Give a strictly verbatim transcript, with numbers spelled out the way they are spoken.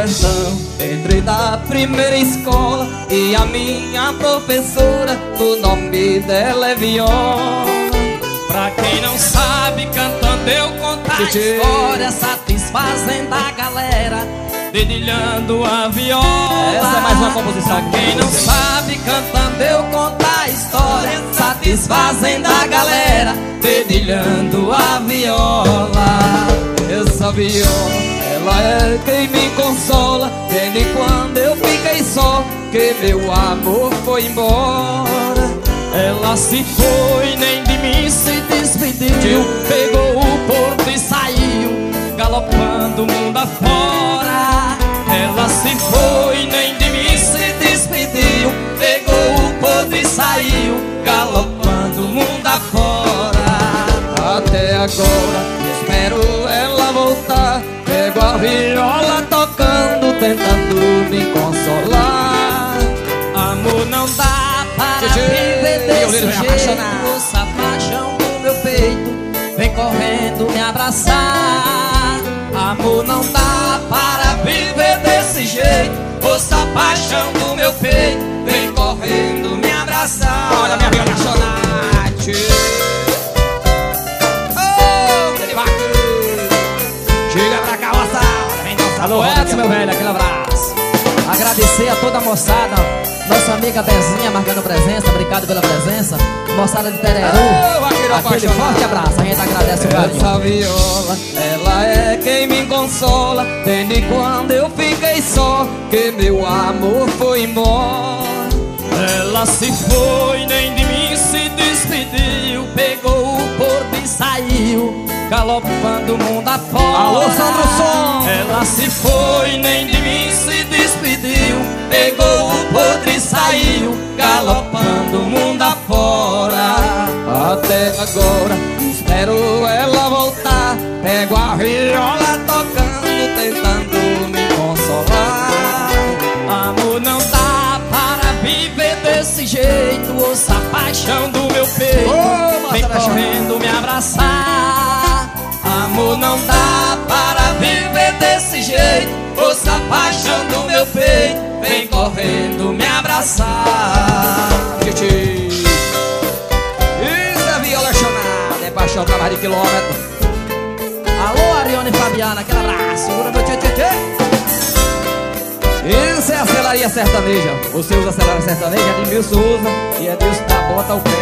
sertão. Entrei da primeira escola e a minha professora, o nome dela é Viola. Pra quem não sabe, cantando eu conto a história, satisfazendo a galera, dedilhando a viola. Essa é mais uma composição. Pra quem não sabe, cantando eu conto a história, satisfazendo a galera, dedilhando a viola. Essa viola, ela é quem me consola, desde quando eu fiquei só, que meu amor foi embora. Ela se foi, nem de mim se despediu, pegou o porto e saiu, galopando o mundo afora. Ela se foi, nem de mim se despediu, pegou o porto e saiu, galopando o mundo afora. Até agora espero ela voltar, pego a viola tocando, tentando me consolar. Amor, não dá para viver desse jeito, ouça a paixão do meu peito, vem correndo me abraçar. Amor, não dá para viver desse jeito, ouça a paixão do meu peito, vem correndo me abraçar. Olha minha viola apaixonante. Chega pra cá, moçada, vem dançar. Alô, Edson, meu velho, aquele abraço. Agradecer a toda a moçada, nossa amiga Bezinha marcando presença, obrigado pela presença. Moçada de Tereru, oh, aquele apaixonado. forte abraço, a gente agradece o carinho. Essa viola, ela é quem me consola, desde quando eu fiquei só, que meu amor foi embora. Ela se foi, nem de mim se despediu, pegou o porto e saiu, galopando o mundo afora. Alô, Sandro Som. Ela se foi, nem de mim se despediu, pegou o porto e saiu, galopando o mundo afora. Até agora espero ela voltar, pego a viola tocando, tentando me consolar. Amor, não dá para viver desse jeito, ouça a paixão do meu peito, oh, vem correndo me abraçar. Amor, não dá para viver desse jeito, ouça a paixão do meu peito, vem correndo me abraçar. Tchê. Isso é viola chonada, é paixão pra mais de quilômetro. Alô, Ariane e Fabiana, aquele abraço, segura meu tchê tchê tchê. Isso é a Celaria Sertaneja. Você usa a Celaria Sertaneja, Edmilson usa, e Edmilson da bota o pé.